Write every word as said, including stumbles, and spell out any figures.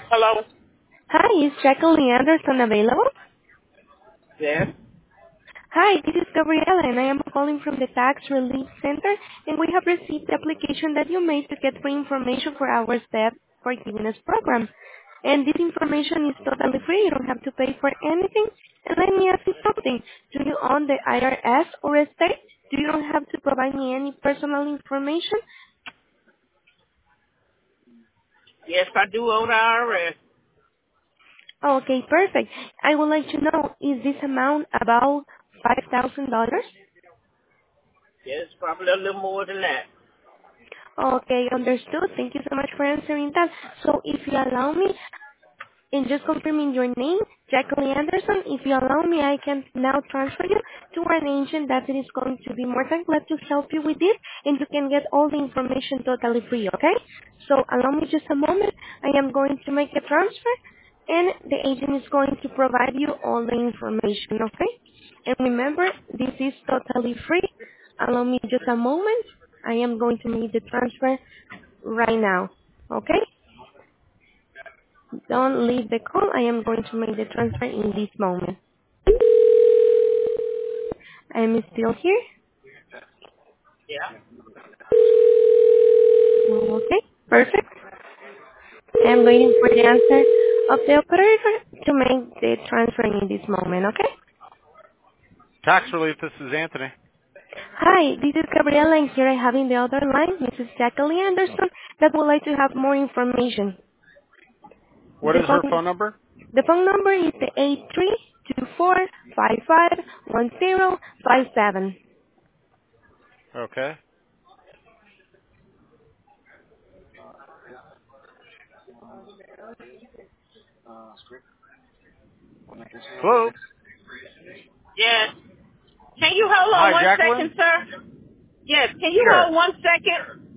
Hello? Hi, is Jacqueline Anderson available? Yes. Hi, this is Gabriela, and I am calling from the Tax Relief Center, and we have received the application that you made to get free information for our STEP Forgiveness program. And this information is totally free. You don't have to pay for anything. And let me ask you something. Do you own the I R S or estate? Do you don't have to provide me any personal information? Yes, I do own I R S. Okay, perfect. I would like to know, is this amount about five thousand dollars? Yes, probably a little more than that. Okay, understood. Thank you so much for answering that. So if you allow me, and just confirming your name, Jacqueline Anderson, if you allow me, I can now transfer you to an agent that is going to be more than glad to help you with this, and you can get all the information totally free, okay? So allow me just a moment. I am going to make a transfer, and the agent is going to provide you all the information, okay? And remember, this is totally free. Allow me just a moment. I am going to make the transfer right now, okay? Don't leave the call. I am going to make the transfer in this moment. I am still here. Yeah. Okay, perfect. I am waiting for the answer of the operator to make the transfer in this moment, okay? Tax relief, this is Anthony. Hi, this is Gabriela, and here I have in the other line Missus Jacqueline Anderson that would like to have more information. What The is her phone, phone number? the phone number is the eight three two four five five one zero five seven. Okay. Hello. Yes. Can you hold on Hi, one Jacqueline. second, sir? Yes, can you Sure. hold one second?